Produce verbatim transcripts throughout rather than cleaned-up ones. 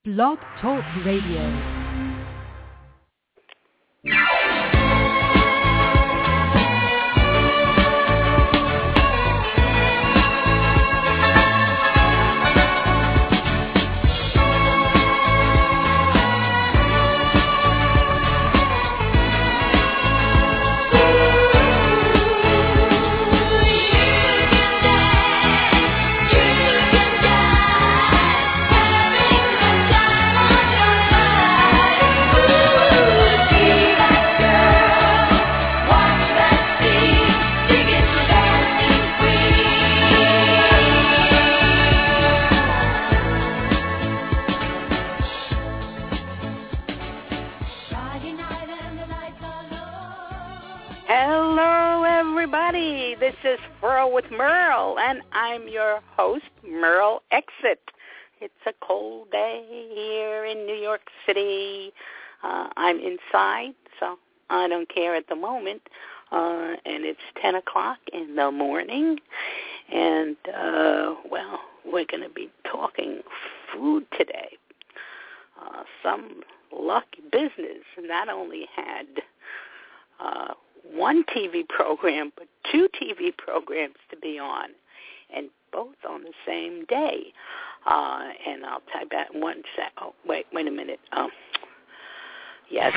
Blog Talk Radio. This is Furl with Merle, and I'm your host, Merle Exit. It's a cold day here in New York City. Uh, I'm inside, so I don't care at the moment. Uh, and it's ten o'clock in the morning. And, uh, well, we're going to be talking food today. Uh, some lucky business not only had uh, one T V program, but two T V programs to be on, and both on the same day. Uh, and I'll type that in one sec. Oh, wait, wait a minute. Um, yes.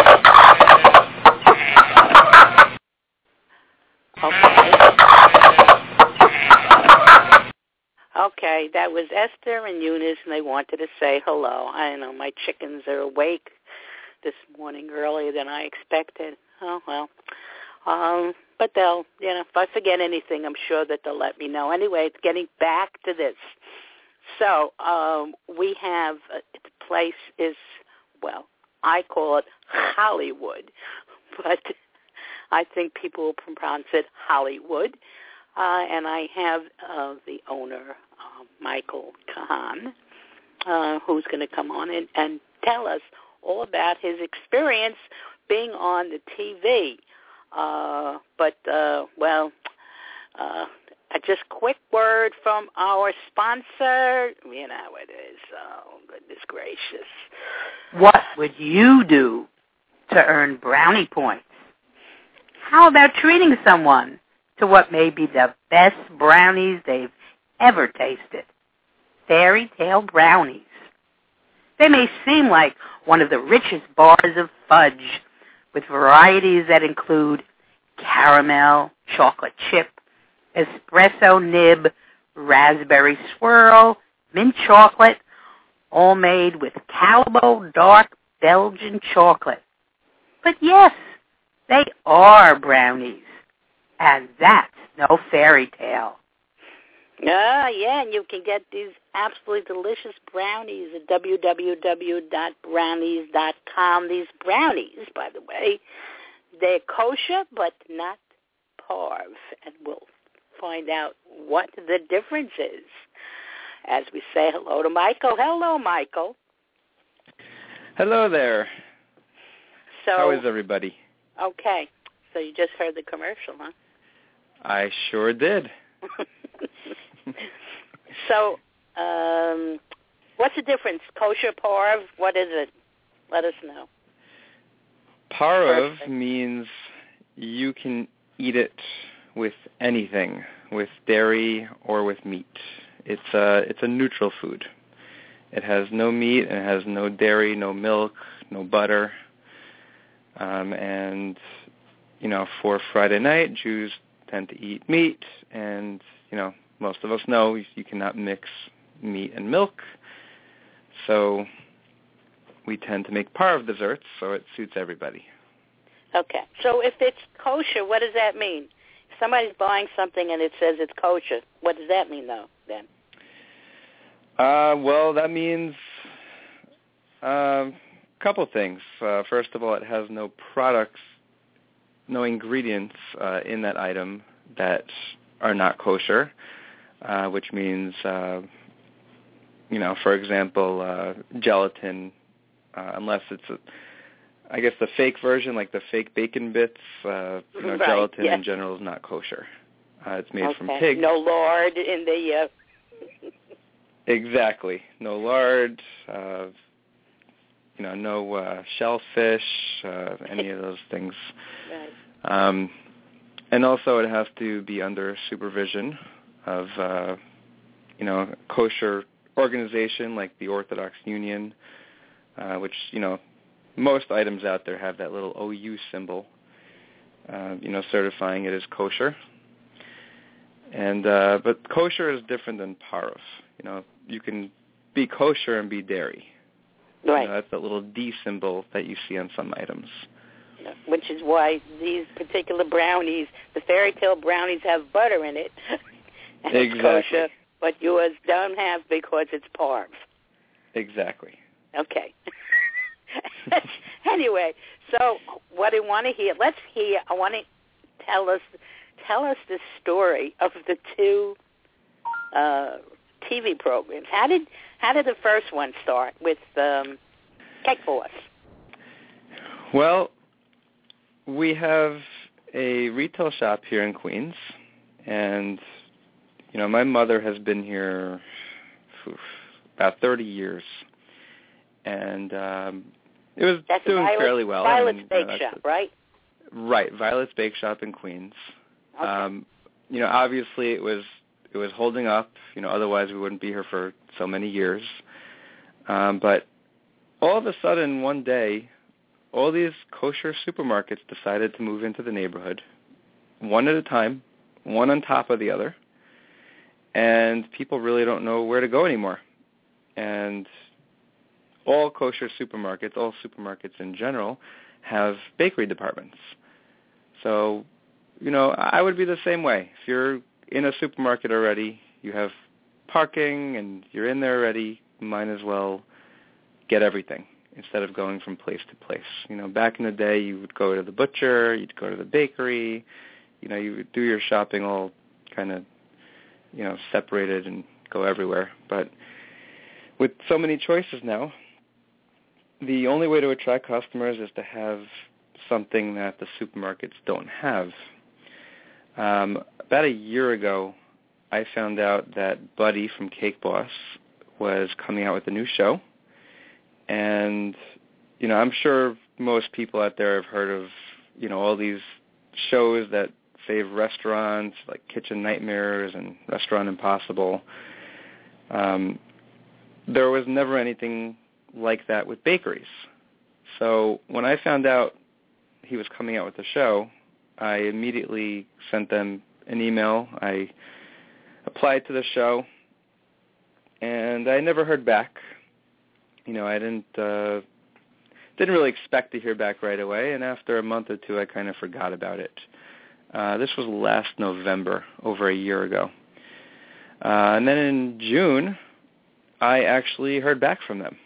Okay. Okay, that was Esther and Eunice, and they wanted to say hello. I know my chickens are awake this morning earlier than I expected. Oh, well. Um, but they'll, you know, if I forget anything, I'm sure that they'll let me know. Anyway, it's getting back to this. So um, we have, uh, the place is, well, I call it Hollywood, but I think people will pronounce it Hollywood. Uh, and I have uh, the owner, uh, Michael Kahan, uh, who's going to come on and, and tell us all about his experience being on the T V. Uh, but, uh, well, uh, just quick word from our sponsor. You know how it is. Oh, goodness gracious. What would you do to earn brownie points? How about treating someone to what may be the best brownies they've ever tasted? Fairy Tale Brownies. They may seem like one of the richest bars of fudge, with varieties that include caramel, chocolate chip, espresso nib, raspberry swirl, mint chocolate, all made with Calbo dark Belgian chocolate. But yes, they are brownies, and that's no fairy tale. Ah, yeah, and you can get these absolutely delicious brownies at w w w dot brownies dot com. These brownies, by the way, they're kosher but not parv, and we'll find out what the difference is as we say hello to Michael. Hello, Michael. Hello there. So, how is everybody? Okay, so you just heard the commercial, huh? I sure did. So, um, what's the difference? Kosher, parv, what is it? Let us know. Parv Perfect. means you can eat it with anything, with dairy or with meat. It's a, it's a neutral food. It has no meat, and it has no dairy, no milk, no butter. Um, and, you know, for Friday night, Jews tend to eat meat, and, you know, most of us know you cannot mix meat and milk, so we tend to make parv desserts, so it suits everybody. Okay. So if it's kosher, what does that mean? If somebody's buying something and it says it's kosher, what does that mean, though, then? Uh, well, that means a uh, couple things. Uh, first of all, it has no products, no ingredients uh, in that item that are not kosher. Uh, which means, uh, you know, for example, uh, gelatin, uh, unless it's, a, I guess, the fake version, like the fake bacon bits, uh, you know, right, gelatin yes. in general is not kosher. Uh, it's made okay. from pig. No lard in the... Uh... Exactly. No lard, uh, you know, no uh, shellfish, uh, any of those things. Right. Um, and also it has to be under supervision of, uh, you know, a kosher organization like the Orthodox Union, uh, which, you know, most items out there have that little O U symbol, uh, you know, certifying it as kosher. And uh, but kosher is different than parov. You know, you can be kosher and be dairy. Right. You know, that's that little D symbol that you see on some items. Yeah, which is why these particular brownies, the fairy tale brownies, have butter in it. And exactly. It's kosher, but yours don't have because it's parv. Exactly. Okay. Anyway, so what I want to hear, let's hear, I want to tell us, tell us the story of the two uh, T V programs. How did how did the first one start with um, Cake Boss? Well, we have a retail shop here in Queens, and you know my mother has been here for about thirty years, and um, it was That's doing Violet, fairly well. Violet's I mean, Bake you know, Shop, a, right? Right, Violet's Bake Shop in Queens. Okay. Um, you know, obviously it was it was holding up. You know, otherwise we wouldn't be here for so many years. Um, but all of a sudden, one day, all these kosher supermarkets decided to move into the neighborhood, one at a time, one on top of the other, and people really don't know where to go anymore. And all kosher supermarkets, all supermarkets in general, have bakery departments. So, you know, I would be the same way. If you're in a supermarket already, you have parking, and you're in there already, you might as well get everything instead of going from place to place. You know, back in the day, you would go to the butcher, you'd go to the bakery, you know, you would do your shopping all kind of, you know, separated and go everywhere. But with so many choices now, the only way to attract customers is to have something that the supermarkets don't have. Um, about a year ago, I found out that Buddy from Cake Boss was coming out with a new show. And, you know, I'm sure most people out there have heard of, you know, all these shows that save restaurants, like Kitchen Nightmares and Restaurant Impossible. Um, there was never anything like that with bakeries. So when I found out he was coming out with the show, I immediately sent them an email. I applied to the show, and I never heard back. You know, I didn't uh, didn't really expect to hear back right away, and after a month or two, I kind of forgot about it. Uh, this was last November, over a year ago. Uh, and then in June, I actually heard back from them.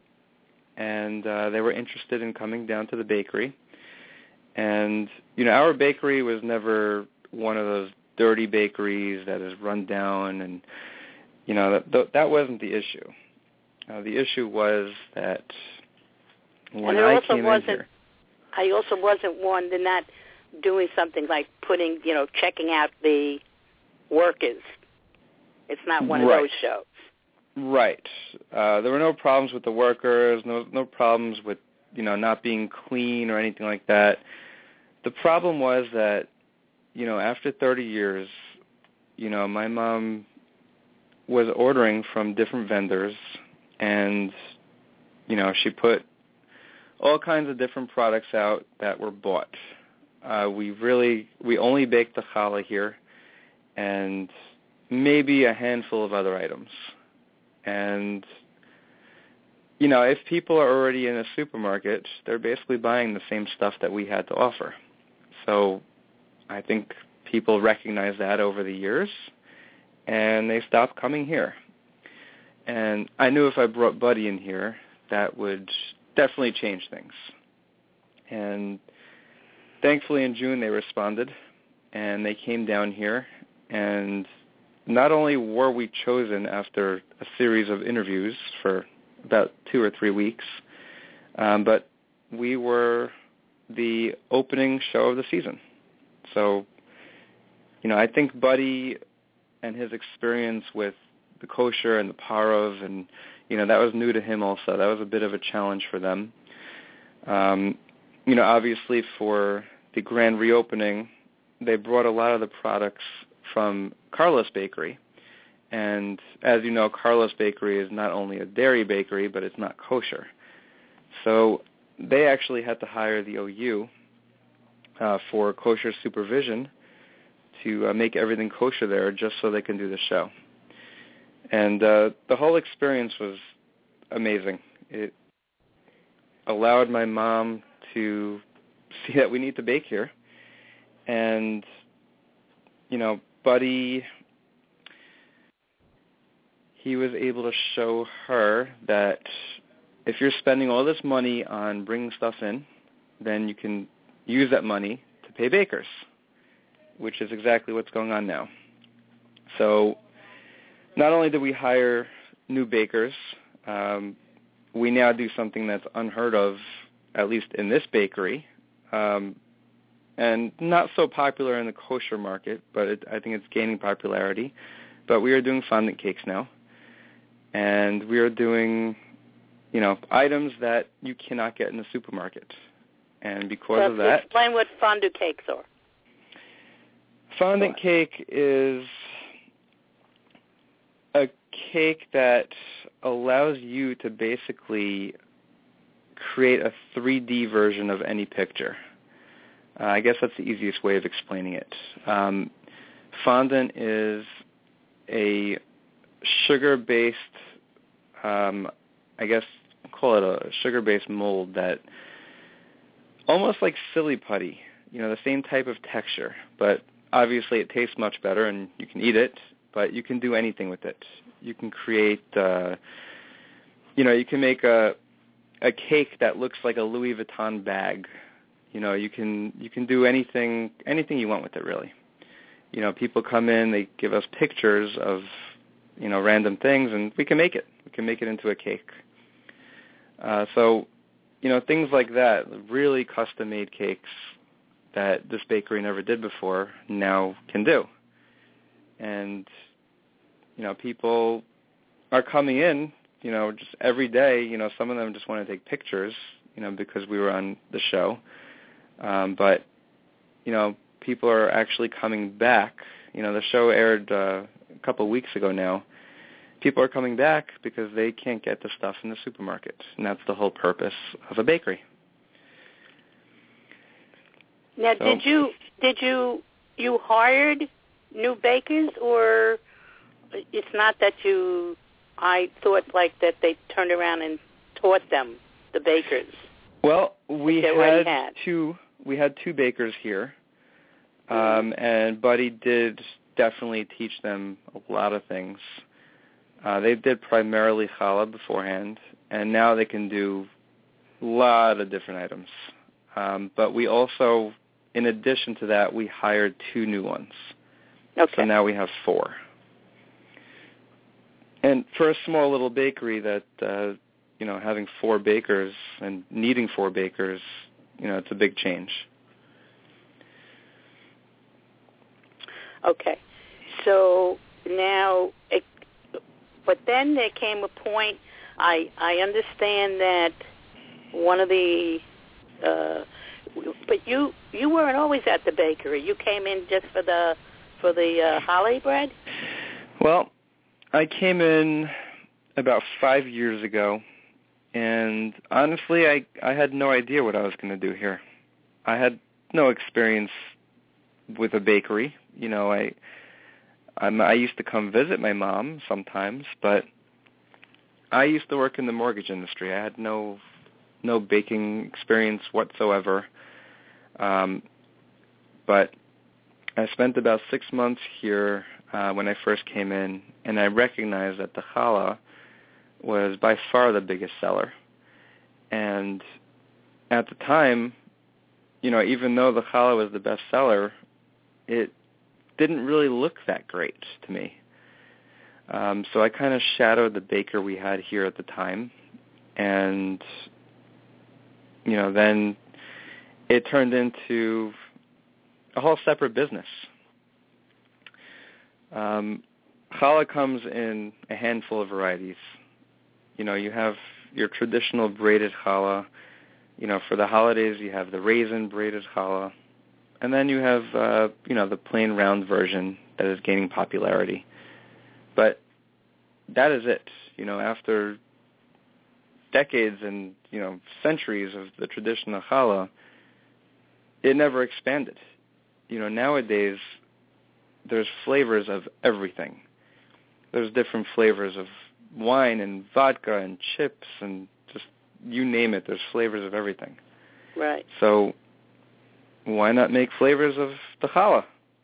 And uh, they were interested in coming down to the bakery. And, you know, our bakery was never one of those dirty bakeries that is run down, and, you know, that, th- that wasn't the issue. Uh, the issue was that when I came in here... I also wasn't one, they're not doing something like putting, you know, checking out the workers. It's not one right. of those shows. Right. Uh, there were no problems with the workers, no no problems with, you know, not being clean or anything like that. The problem was that, you know, after thirty years, you know, my mom was ordering from different vendors, and, you know, she put all kinds of different products out that were bought. Uh, we really, we only baked the challah here, and maybe a handful of other items. And, you know, if people are already in a supermarket, they're basically buying the same stuff that we had to offer. So I think people recognized that over the years, and they stopped coming here. And I knew if I brought Buddy in here, that would definitely change things. And thankfully in June they responded, and they came down here, and not only were we chosen after a series of interviews for about two or three weeks, um, but we were the opening show of the season. So, you know, I think Buddy and his experience with the the kosher and the parov, and you know that was new to him also. That was a bit of a challenge for them. Um, you know, obviously for the grand reopening, they brought a lot of the products from Carlos Bakery. And as you know, Carlos Bakery is not only a dairy bakery, but it's not kosher. So they actually had to hire the O U uh, for kosher supervision to uh, make everything kosher there just so they can do the show. And uh, the whole experience was amazing. It allowed my mom to see that we need to bake here. And, you know, Buddy, he was able to show her that if you're spending all this money on bringing stuff in, then you can use that money to pay bakers, which is exactly what's going on now. So not only did we hire new bakers, um, we now do something that's unheard of, at least in this bakery, um, and not so popular in the kosher market, but it, I think it's gaining popularity. But we are doing fondant cakes now, and we are doing, you know, items that you cannot get in the supermarket. And because so of that... Explain what fondant cakes are. Fondant cake is a cake that allows you to basically create a three D version of any picture. Uh, I guess that's the easiest way of explaining it. Um, fondant is a sugar-based, um, I guess, call it a sugar-based mold that almost like silly putty, you know, the same type of texture, but obviously it tastes much better and you can eat it, but you can do anything with it. You can create, uh, you know, you can make a a cake that looks like a Louis Vuitton bag. You know, you can you can do anything anything you want with it, really. You know, people come in, they give us pictures of, you know, random things, and we can make it. We can make it into a cake. Uh, so, you know, things like that, really custom-made cakes that this bakery never did before now can do. And, you know, people are coming in, you know, just every day. You know, some of them just want to take pictures, you know, because we were on the show. Um, but, you know, people are actually coming back. You know, the show aired uh, a couple of weeks ago now. People are coming back because they can't get the stuff in the supermarket, and that's the whole purpose of a bakery. Now, So, did you did you you hired new bakers, or it's not that you? I thought like that they turned around and taught them, the bakers. Well, we they had, had two. We had two bakers here, um, and Buddy did definitely teach them a lot of things. Uh, they did primarily challah beforehand, and now they can do a lot of different items. Um, but we also, in addition to that, we hired two new ones. Okay. So now we have four. And for a small little bakery that, uh, you know, having four bakers and needing four bakers, you know, it's a big change. Okay. So now, it, but then there came a point, I I understand that one of the, uh, but you you weren't always at the bakery. You came in just for the for the uh, challah bread? Well, I came in about five years ago, and honestly, I, I had no idea what I was going to do here. I had no experience with a bakery. You know, I I'm, I used to come visit my mom sometimes, but I used to work in the mortgage industry. I had no no baking experience whatsoever. Um, but I spent about six months here uh, when I first came in, and I recognized that the challah was by far the biggest seller. And at the time, you know, even though the challah was the best seller, it didn't really look that great to me. Um, so I kind of shadowed the baker we had here at the time, and, you know, then it turned into a whole separate business. Um, challah comes in a handful of varieties. You know, you have your traditional braided challah. You know, for the holidays, you have the raisin braided challah. And then you have, uh, you know, the plain round version that is gaining popularity. But that is it. You know, after decades and, you know, centuries of the traditional challah, it never expanded. You know, nowadays, there's flavors of everything. There's different flavors of wine and vodka and chips and just you name it. There's flavors of everything. Right. So why not make flavors of the challah?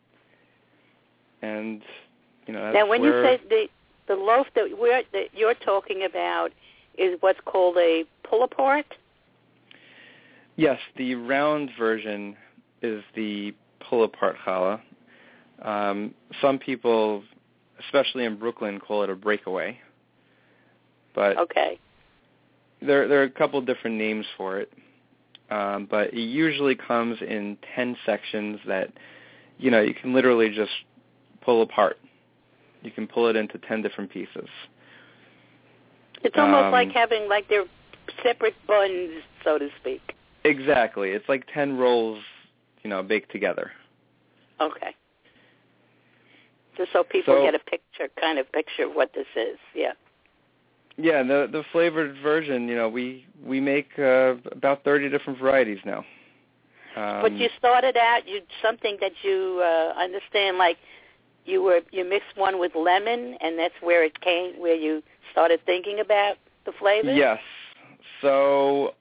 And, you know, that's now, when where you say the the loaf that we're that you're talking about is what's called a pull-apart? Yes, the round version is the pull-apart challah. Um, some people, especially in Brooklyn, call it a breakaway. But okay. there, there are a couple different names for it. Um, but it usually comes in ten sections that, you know, you can literally just pull apart. You can pull it into ten different pieces. It's almost um, like having, like, their separate buns, so to speak. Exactly. It's like ten rolls, you know, baked together. Okay. Just so people so, get a picture, kind of picture of what this is, yeah. Yeah, the the flavored version, you know, we we make uh, about thirty different varieties now. Um, but you started out, you something that you uh, understand, like you were you mixed one with lemon, and that's where it came, where you started thinking about the flavors? Yes. So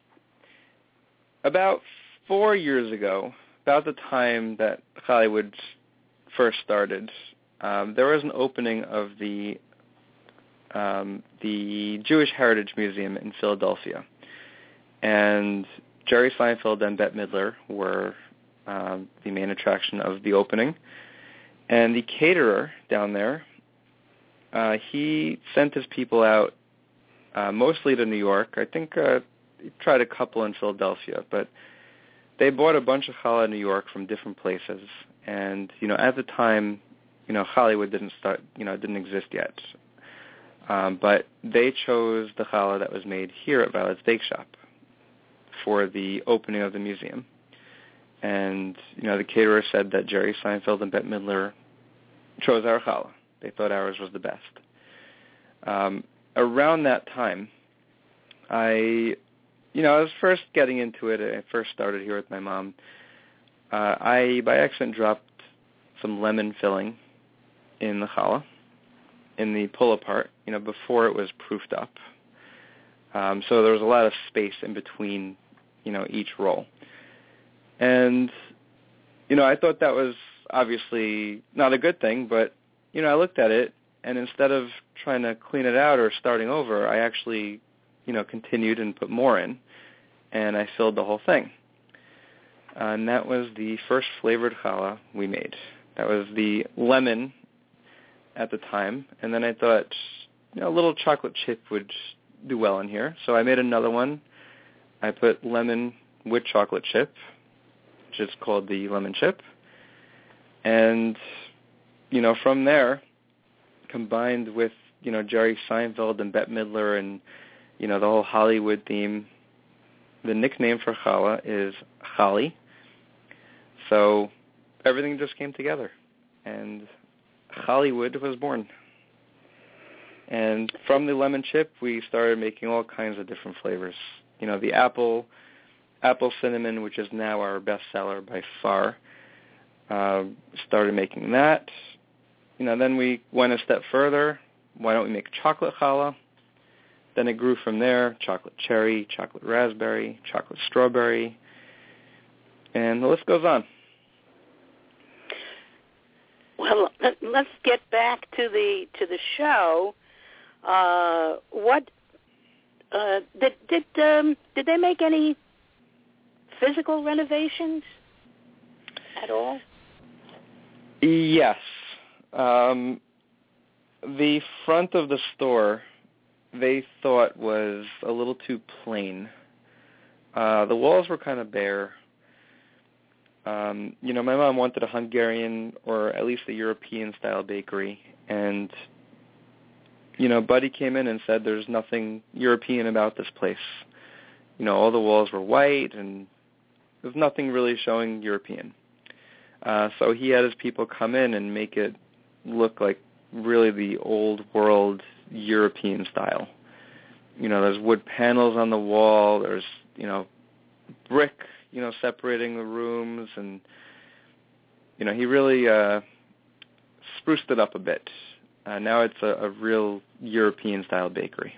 about four years ago, about the time that Hollywood first started, um, there was an opening of the um, the Jewish Heritage Museum in Philadelphia, and Jerry Seinfeld and Bette Midler were um, the main attraction of the opening. And the caterer down there, uh, he sent his people out uh, mostly to New York. I think uh, he tried a couple in Philadelphia, but they bought a bunch of challah in New York from different places. And, you know, at the time, you know, Hollywood didn't start, you know, didn't exist yet. Um, but they chose the challah that was made here at Violet's Bake Shop for the opening of the museum. And, you know, the caterer said that Jerry Seinfeld and Bette Midler chose our challah. They thought ours was the best. Um, around that time, I, you know, I was first getting into it. I first started here with my mom. Uh, I, by accident, dropped some lemon filling in the challah, in the pull-apart, you know, before it was proofed up. Um, so there was a lot of space in between, you know, each roll. And, you know, I thought that was obviously not a good thing, but, you know, I looked at it, and instead of trying to clean it out or starting over, I actually, you know, continued and put more in, and I filled the whole thing. Uh, and that was the first flavored challah we made. That was the lemon at the time, and then I thought, you know, a little chocolate chip would do well in here, so I made another one. I put lemon with chocolate chip, which is called the lemon chip. And, you know, from there, combined with, you know, Jerry Seinfeld and Bette Midler and, you know, the whole Hollywood theme, the nickname for challah is Holly. So everything just came together, and Hollywood was born. And from the lemon chip, we started making all kinds of different flavors. You know, the apple, apple cinnamon, which is now our best seller by far, uh, started making that. You know, then we went a step further. Why don't we make chocolate challah? Then it grew from there, chocolate cherry, chocolate raspberry, chocolate strawberry, and the list goes on. Well, let's get back to the to the show. Uh, what uh, did did um, did they make any physical renovations at all? Yes. Um, the front of the store they thought was a little too plain. Uh, the walls were kind of bare. Um, you know, my mom wanted a Hungarian or at least a European-style bakery, and, you know, Buddy came in and said there's nothing European about this place. You know, all the walls were white, and there's nothing really showing European. Uh, so he had his people come in and make it look like really the old world European style. You know, there's wood panels on the wall, there's, you know, brick, you know, separating the rooms, and, you know, he really uh, spruced it up a bit. Uh, now it's a, a real European-style bakery.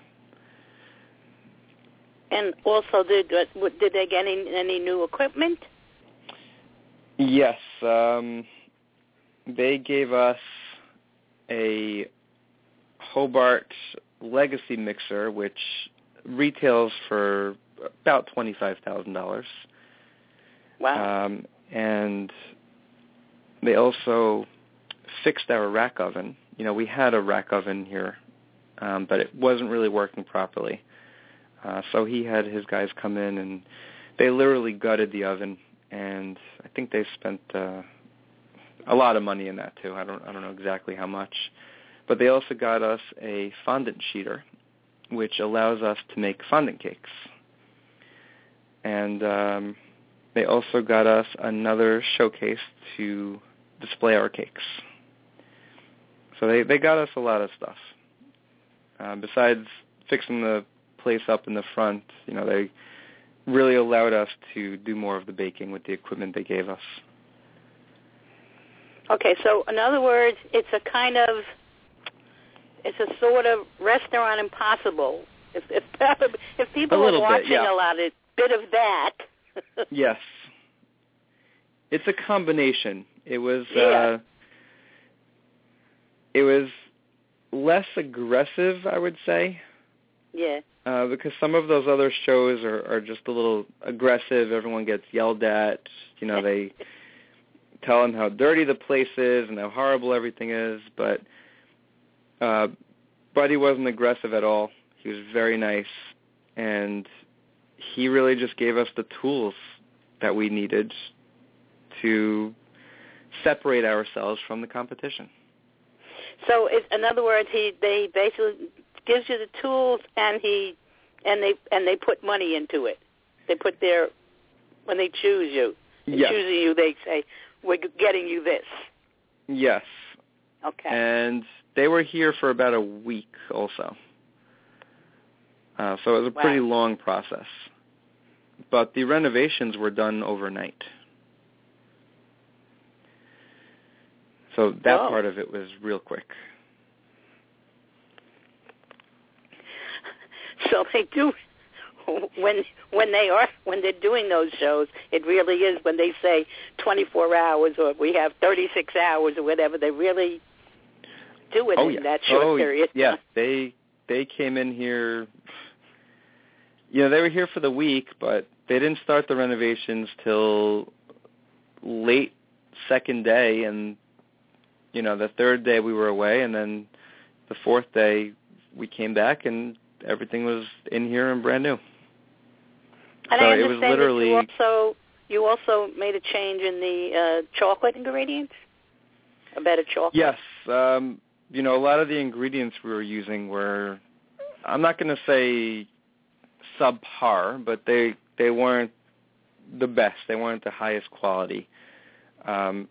And also, did uh, did they get any, any new equipment? Yes. Um, they gave us a Hobart Legacy mixer, which retails for about twenty-five thousand dollars. Wow. Um, and they also fixed our rack oven. You know, we had a rack oven here, um, but it wasn't really working properly. Uh, so he had his guys come in, and they literally gutted the oven, and I think they spent uh, a lot of money in that too. I don't, I don't know exactly how much. But they also got us a fondant sheeter, which allows us to make fondant cakes. And um, they also got us another showcase to display our cakes. So they, they got us a lot of stuff. Uh, besides fixing the place up in the front, you know, they really allowed us to do more of the baking with the equipment they gave us. Okay, so in other words, it's a kind of, it's a sort of restaurant impossible. If if, if people are watching bit, yeah. a lot, a bit of that. Yes. It's a combination. It was yeah. uh, it was less aggressive, I would say. Yeah. Uh, because some of those other shows are, are just a little aggressive. Everyone gets yelled at. You know, they tell them how dirty the place is and how horrible everything is. But uh, Buddy wasn't aggressive at all. He was very nice, and he really just gave us the tools that we needed to separate ourselves from the competition. So, it, in other words, he they basically gives you the tools, and he and they and they put money into it. They put their when they choose you, yes. choosing you, they say, "We're getting you this." Yes. Okay. And they were here for about a week, also. Uh, so it was a wow. pretty long process. But the renovations were done overnight. So that oh. part of it was real quick. So they do when when they are when they're doing those shows. It really is when they say twenty-four hours or we have thirty-six hours or whatever. They really do it oh, in yeah. that short oh, period. Yeah, they they came in here. You know, they were here for the week, but they didn't start the renovations till late second day, and you know, the third day we were away, and then the fourth day we came back, and everything was in here and brand new. And so I it understand was literally. That you also you also made a change in the uh, chocolate ingredients, a better chocolate. Yes, um, you know, a lot of the ingredients we were using were, I'm not going to say subpar, but they they weren't the best. They weren't the highest quality. Um,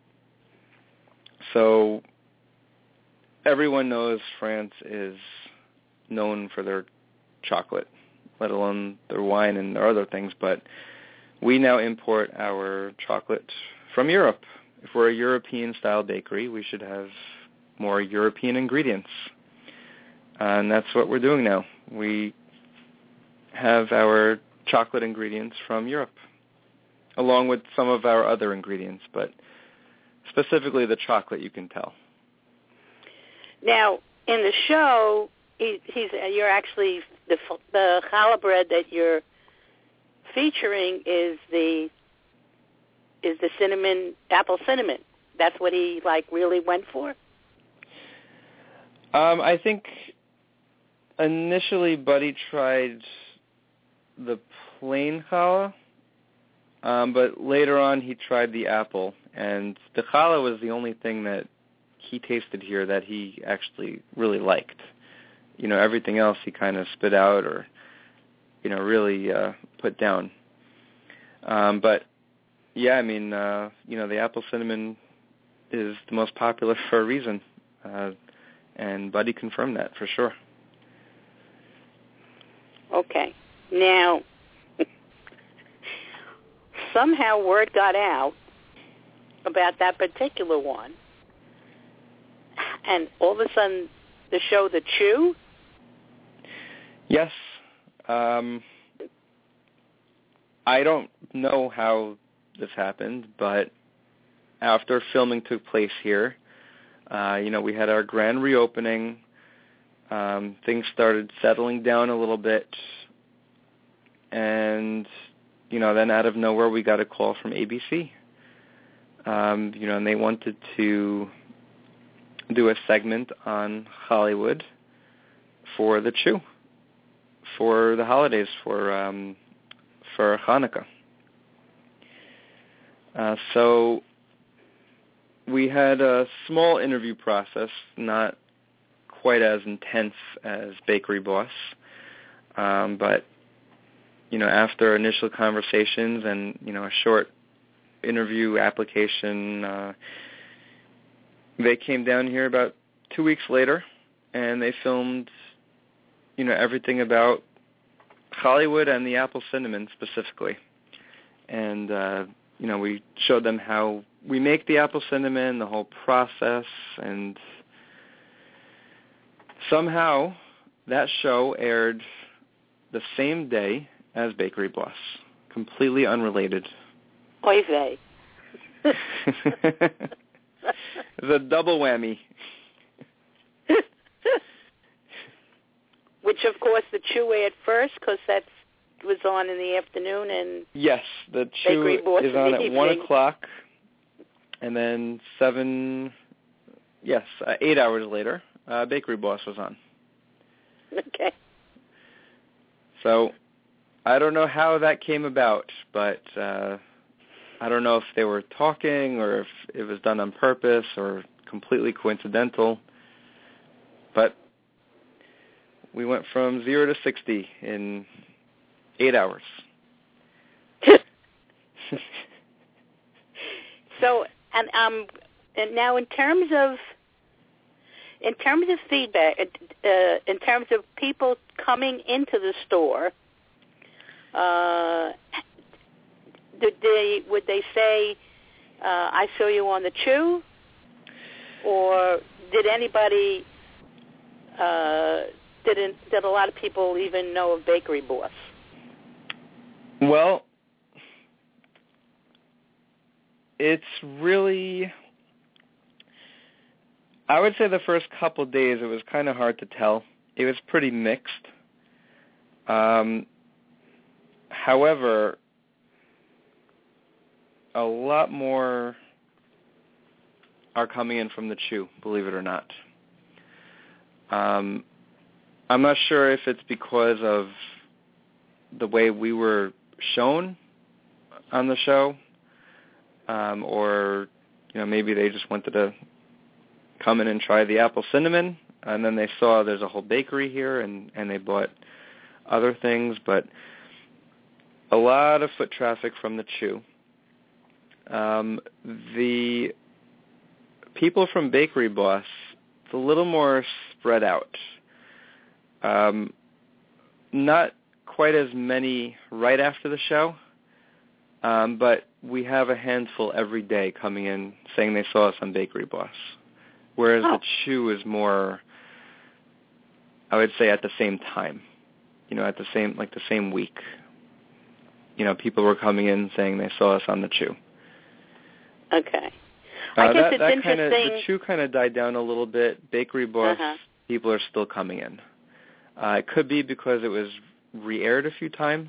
so everyone knows France is known for their chocolate, let alone their wine and their other things, but we now import our chocolate from Europe. If we're a European-style bakery, we should have more European ingredients. Uh, and that's what we're doing now. We have our chocolate ingredients from Europe, along with some of our other ingredients, but specifically the chocolate, you can tell. Now, in the show, he, he's you're actually the the challah bread that you're featuring is the is the cinnamon apple cinnamon. That's what he like really went for. Um, I think initially Buddy tried the plain challah, Um, but later on, he tried the apple, and the challah was the only thing that he tasted here that he actually really liked. You know, everything else he kind of spit out or, you know, really uh, put down. Um, but, yeah, I mean, uh, you know, the apple cinnamon is the most popular for a reason, uh, and Buddy confirmed that for sure. Okay. Now, somehow word got out about that particular one, and all of a sudden the show The Chew? Yes. Um, I don't know how this happened, but after filming took place here, uh, you know, we had our grand reopening. Um, things started settling down a little bit, and you know, then out of nowhere we got a call from A B C. Um, you know, and they wanted to do a segment on Hollywood for The Chew, for the holidays, for um, for Hanukkah. Uh, so we had a small interview process, not quite as intense as Bakery Boss, um, but you know, after initial conversations and you know a short interview application, uh, they came down here about two weeks later, and they filmed, you know, everything about Hollywood and the apple cinnamon specifically, and uh, you know, we showed them how we make the apple cinnamon, the whole process, and somehow that show aired the same day as Bakery Boss, completely unrelated. Oy vey. It's a double whammy. Which, of course, The Chew aired first because that was on in the afternoon, and yes, The Chew is on at one o'clock, and then seven. Yes, uh, eight hours later, uh, Bakery Boss was on. Okay. So I don't know how that came about, but uh, I don't know if they were talking or if it was done on purpose or completely coincidental. But we went from zero to sixty in eight hours. So, and um, and now in terms of in terms of feedback, uh, in terms of people coming into the store, uh, did they would they say, uh, "I saw you on The Chew," or did anybody? Uh, didn't did a lot of people even know of Bakery Boss? Well, it's really, I would say the first couple of days it was kind of hard to tell. It was pretty mixed. Um, however, a lot more are coming in from The Chew, believe it or not. Um, I'm not sure if it's because of the way we were shown on the show, um, or you know, maybe they just wanted to come in and try the apple cinnamon, and then they saw there's a whole bakery here, and, and they bought other things. But a lot of foot traffic from The Chew. Um, the people from Bakery Boss, it's a little more spread out. Um, not quite as many right after the show, um, but we have a handful every day coming in saying they saw us on Bakery Boss, whereas oh. The Chew is more, I would say, at the same time, you know, at the same, like the same week. You know, people were coming in saying they saw us on The Chew. Okay. I uh, guess that, it's that interesting. Kinda, The Chew kind of died down a little bit. Bakery Boss, uh-huh. people are still coming in. Uh, it could be because it was re-aired a few times,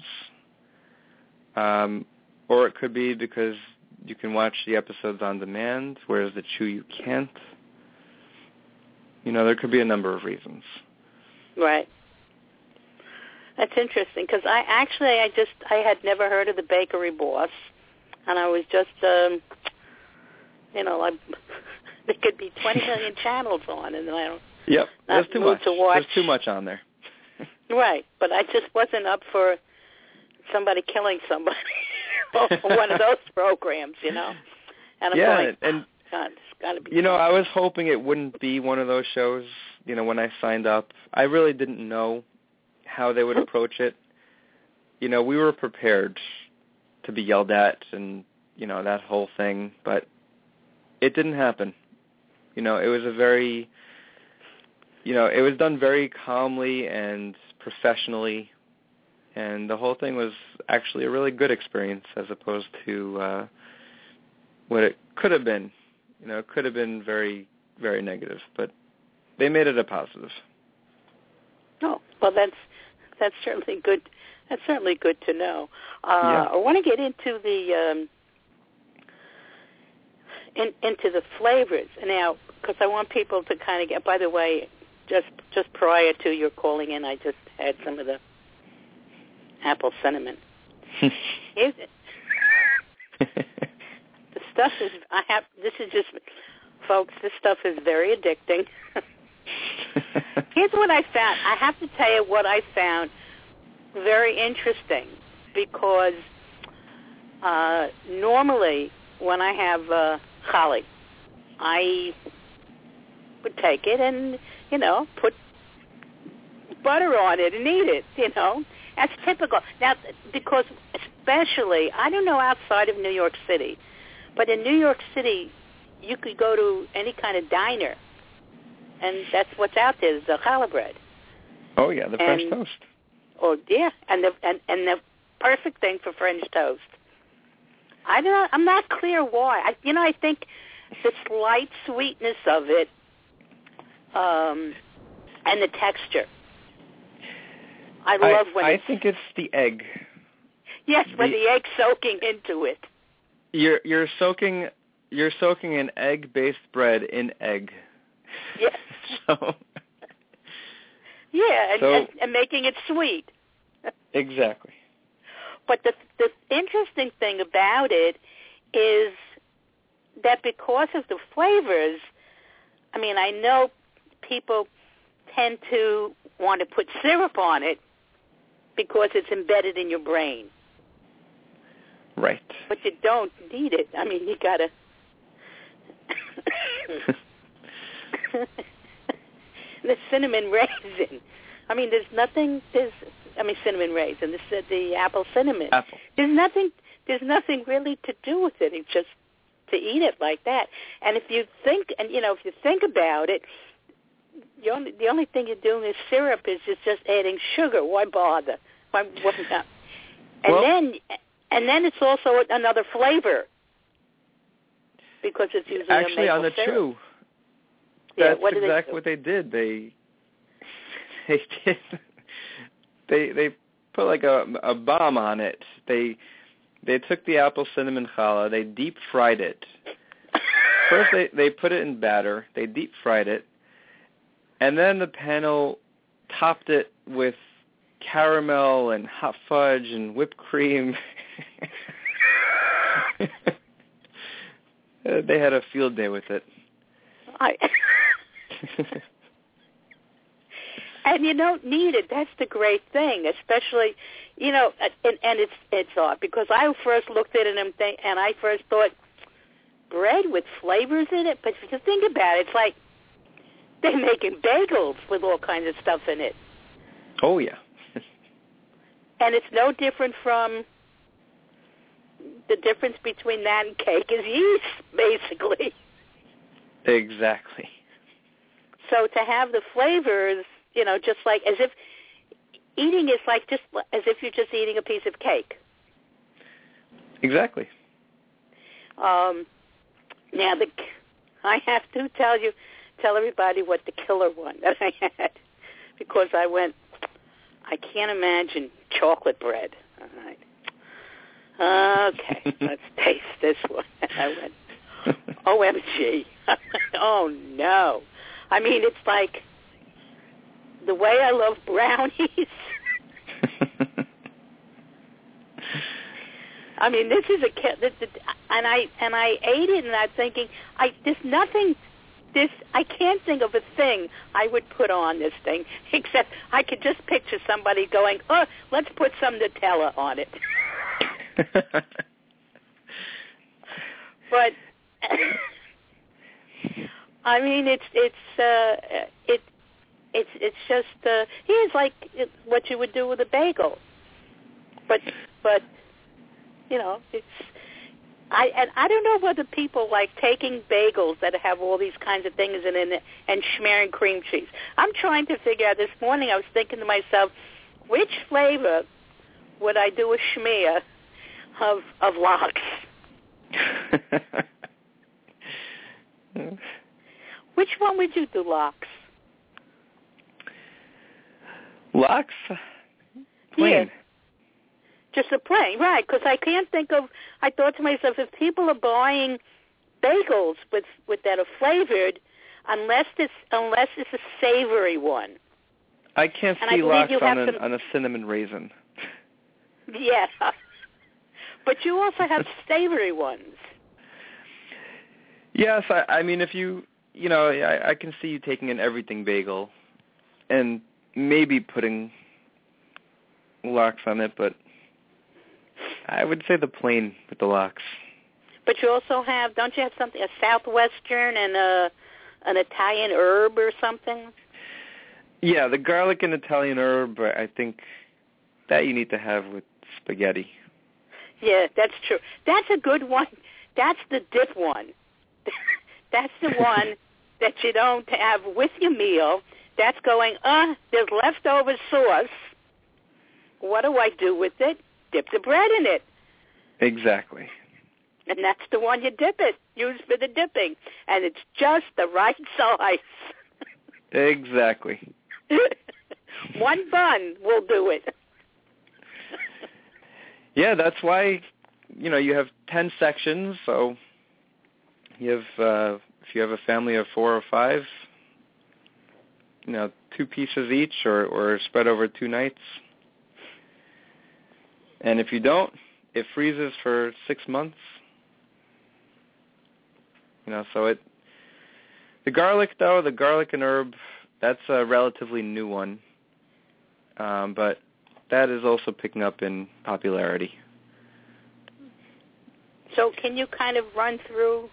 um, or it could be because you can watch the episodes on demand, whereas The Chew you can't. You know, there could be a number of reasons. Right. That's interesting because I actually I just I had never heard of the Bakery Boss, and I was just, um, you know, like there could be twenty million channels on, and I don't. Yep, there's too much. To watch. There's too much on there. Right, but I just wasn't up for somebody killing somebody or one of those programs, you know. And I'm yeah, going, and God, it's got to be. You know, I was hoping it wouldn't be one of those shows. You know, when I signed up, I really didn't know how they would approach it. You know, we were prepared to be yelled at and, you know, that whole thing, but it didn't happen. You know, it was a very, you know, it was done very calmly and professionally, and the whole thing was actually a really good experience as opposed to uh, what it could have been. You know, it could have been very, very negative, but they made it a positive. Oh, well, that's that's certainly good. That's certainly good to know. Uh, yeah. I want to get into the um, in, into the flavors now, because I want people to kind of get. By the way, just just prior to your calling in, I just had some of the apple cinnamon. Is it? The stuff is. I have. This is just, folks. This stuff is very addicting. Here's what I found. I have to tell you what I found very interesting, because uh, normally when I have uh, challah, I would take it and, you know, put butter on it and eat it, you know. That's typical. Now, because especially, I don't know outside of New York City, but in New York City, you could go to any kind of diner, and that's what's out there is the challah bread. Oh, yeah, the French and, toast. Oh, yeah, and the and, and the perfect thing for French toast. I don't know, I'm not clear why. I, you know, I think the slight sweetness of it um, and the texture. I love I, when I it's, think it's the egg. Yes, when the, the egg's soaking into it. You're you're soaking you're soaking an egg-based bread in egg. Yes. so. Yeah, and, so, and, and making it sweet. Exactly. But the the interesting thing about it is that because of the flavors, I mean, I know people tend to want to put syrup on it because it's embedded in your brain. Right. But you don't need it. I mean, you got to... the cinnamon raisin. I mean, there's nothing... There's, I mean, cinnamon raisin. This is the apple cinnamon. Apple. There's nothing. There's nothing really to do with it. It's just to eat it like that. And if you think, and you know, if you think about it, the only the only thing you're doing is syrup is just, just adding sugar. Why bother? Why, why not? And well, then, and then it's also another flavor because it's using actually a maple on the syrup. chew. Yeah, That's what exactly they what they did. They they did. They they put like a a bomb on it. They they took the apple cinnamon challah. They deep fried it. First they they put it in batter. They deep fried it, and then the panel topped it with caramel and hot fudge and whipped cream. They had a field day with it. I. And you don't need it. That's the great thing, especially, you know, and, and it's it's odd because I first looked at it and, think, and I first thought bread with flavors in it. But if you think about it, it's like they're making bagels with all kinds of stuff in it. Oh, yeah. And it's no different from the difference between that and cake is yeast, basically. Exactly. So to have the flavors, you know, just like as if eating is like just as if you're just eating a piece of cake. Exactly. Um, now, the I have to tell you, tell everybody what the killer one that I had because I went, I can't imagine chocolate bread. All right. Okay, let's taste this one. I went, O M G. Oh, no. I mean, it's like the way I love brownies. I mean, this is a and I and I ate it, and I'm thinking, I there's nothing. This I can't think of a thing I would put on this thing, except I could just picture somebody going, "Oh, let's put some Nutella on it." But I mean, it's it's uh, it it's it's just uh, here's like what you would do with a bagel, but but you know it's. I and I don't know whether people like taking bagels that have all these kinds of things in it and smearing cream cheese. I'm trying to figure out. This morning I was thinking to myself, which flavor would I do a smear of of lox? Which one would you do, lox? Lox? Plain. Yeah. Just a plain, right, because I can't think of, I thought to myself, if people are buying bagels with, with that are flavored, unless it's, unless it's a savory one. I can't and see I lox on, some, an, on a cinnamon raisin. Yeah. But you also have savory ones. Yes, I, I mean, if you, you know, I, I can see you taking an everything bagel and maybe putting lox on it, but I would say the plain with the lox. But you also have, don't you have something, a southwestern and a an Italian herb or something? Yeah, the garlic and Italian herb, I think that you need to have with spaghetti. Yeah, that's true. That's a good one. That's the dip one. That's the one that you don't have with your meal. That's going, uh, there's leftover sauce. What do I do with it? Dip the bread in it. Exactly. And that's the one you dip it, use for the dipping. And it's just the right size. Exactly. One bun will do it. Yeah, that's why, you know, you have ten sections, so you have, uh, if you have a family of four or five, you know, two pieces each or, or spread over two nights. And if you don't, it freezes for six months. You know, so it, the garlic, though, the garlic and herb, that's a relatively new one. Um, but that is also picking up in popularity. So can you kind of run through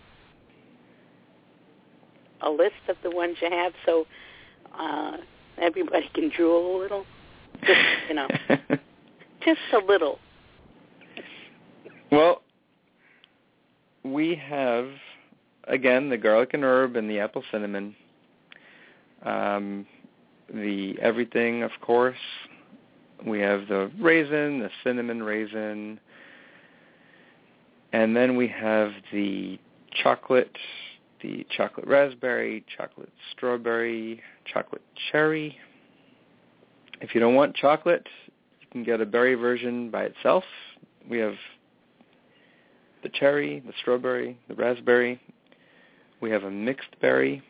a list of the ones you have so uh, everybody can drool a little? Just, you know, just a little. Well, we have, again, the garlic and herb and the apple cinnamon. Um, the everything, of course. We have the raisin, the cinnamon raisin. And then we have the chocolate, the chocolate raspberry, chocolate strawberry, chocolate cherry. If you don't want chocolate, you can get a berry version by itself. We have the cherry, the strawberry, the raspberry. We have a mixed berry.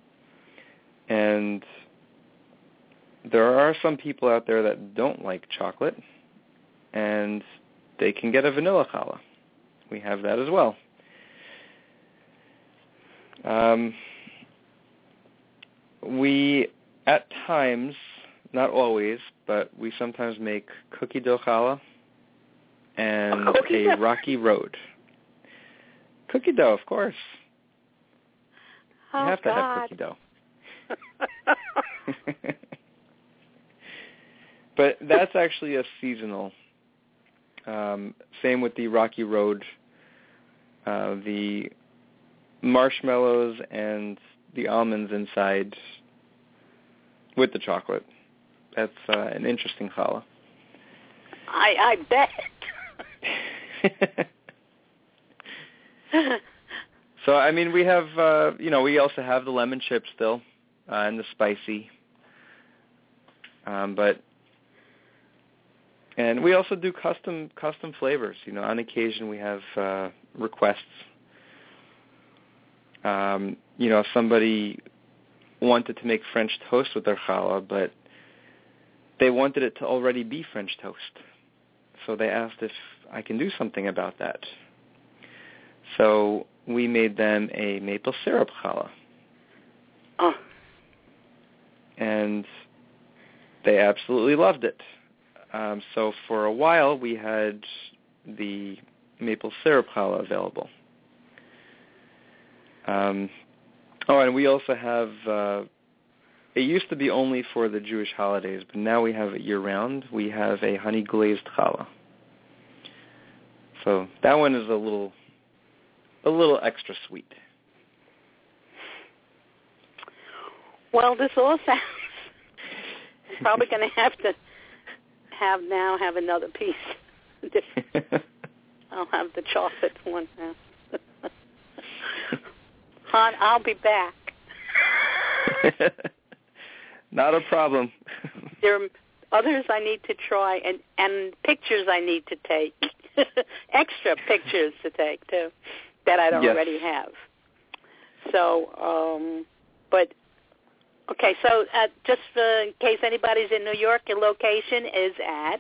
And there are some people out there that don't like chocolate, and they can get a vanilla challah. We have that as well. Um, we, at times, not always, but we sometimes make cookie dough challah and cookie a dough. rocky road. Cookie dough, of course. Oh, you have to God. have cookie dough. But that's actually a seasonal. Um, same with the Rocky Road. Uh, the marshmallows and the almonds inside with the chocolate. That's uh, an interesting challah. I, I bet. So, I mean, we have, uh, you know, we also have the lemon chips still uh, and the spicy. Um, but, and we also do custom custom flavors. You know, on occasion we have uh, requests. Um, you know, somebody wanted to make French toast with their challah, but they wanted it to already be French toast. so they asked if I can do something about that. So we made them a maple syrup challah. Oh. And they absolutely loved it. Um, so for a while, we had the maple syrup challah available. Um, oh, and we also have, uh, it used to be only for the Jewish holidays, but now we have it year-round. We have a honey-glazed challah. So that one is a little, a little extra sweet. Well, this all sounds... I'm probably going to have to have now have another piece. I'll have the chocolate one now. Hon, I'll be back. Not a problem. There are others I need to try, and, and pictures I need to take. Extra pictures to take, too, that I don't yes. already have. So, um, but... Okay, so uh, just uh, in case anybody's in New York, your location is at?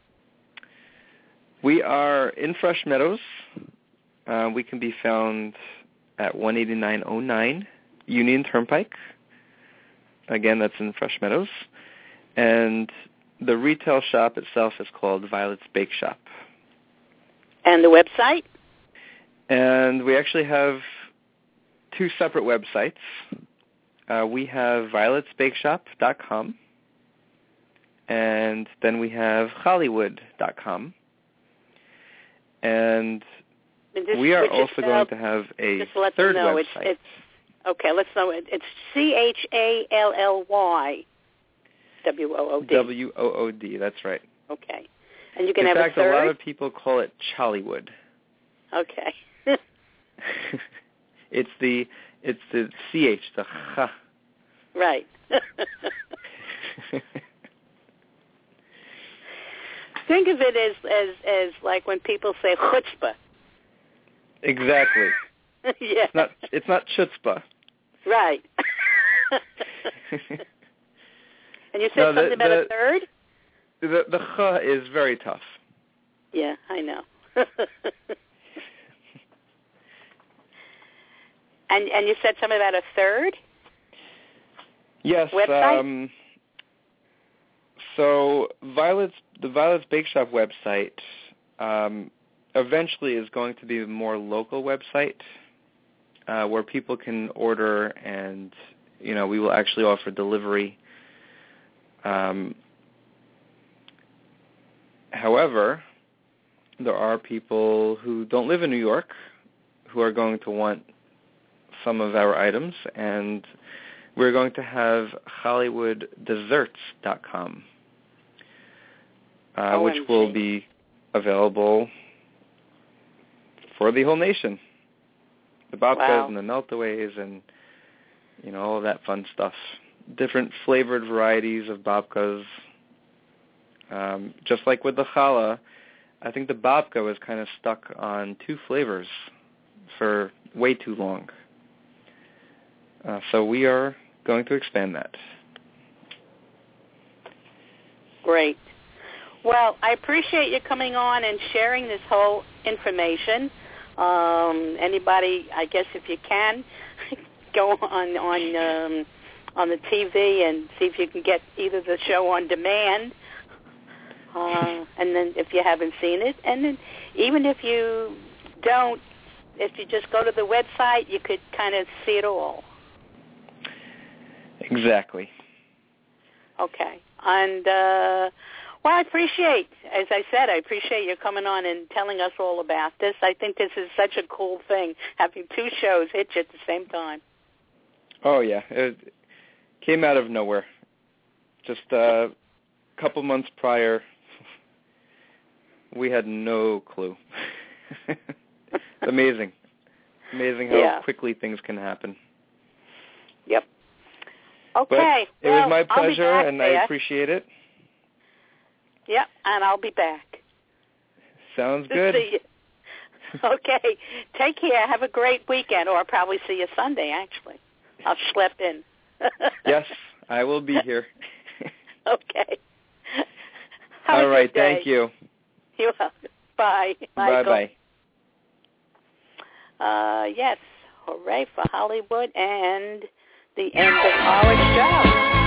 We are in Fresh Meadows. Uh, we can be found at one eighty-nine oh nine Union Turnpike. Again, that's in Fresh Meadows. And the retail shop itself is called Violet's Bake Shop. And the website? And we actually have two separate websites. Uh, we have violets bake shop dot com, and then we have Hollywood dot com. And just, we are just, also uh, going to have a just let third them know. website. It's, it's, okay, let's know. It. It's C H A L L Y W O O D. W O O D, that's right. Okay. And you can In have fact, a third? a lot of people call it Chollywood. Okay. It's the... It's the C H, the Ch. Right. Think of it as, as, as like when people say chutzpah. Exactly. Yeah. It's not, it's not chutzpah. Right. And you said no, the, something about the, a third? The, the Ch is very tough. Yeah, I know. And and you said something about a third? Yes. Website? Um, so Violet's the Violet's Bake Shop website um, eventually is going to be a more local website uh, where people can order, and you know we will actually offer delivery. Um, however, there are people who don't live in New York who are going to want some of our items, and we're going to have Hollywood Desserts dot com, uh, which will be available for the whole nation. The babkas wow. and the meltaways and, you know, all of that fun stuff. Different flavored varieties of babkas. Um, just like with the challah, I think the babka was kind of stuck on two flavors for way too long. Uh, so we are going to expand that. Great. Well, I appreciate you coming on and sharing this whole information. Um, anybody, I guess if you can, go on on um, on the T V and see if you can get either the show on demand, uh, and then if you haven't seen it, and then even if you don't, if you just go to the website, you could kind of see it all. Exactly. Okay. And, uh, well, I appreciate, as I said, I appreciate you coming on and telling us all about this. I think this is such a cool thing, having two shows hit you at the same time. Oh, yeah. It came out of nowhere. Just a couple months prior, we had no clue. It's amazing. Amazing how yeah. quickly things can happen. Yep. Okay. But it well, was my pleasure, and there. I appreciate it. Yep, and I'll be back. Sounds good. See you. Okay. Take care. Have a great weekend, or I'll probably see you Sunday, actually. I'll schlep in. Yes, I will be here. Okay. Have All a right, good day. thank you. You're welcome. Bye, Michael. Bye-bye. Uh, yes, hooray for Hollywood and the end of our show.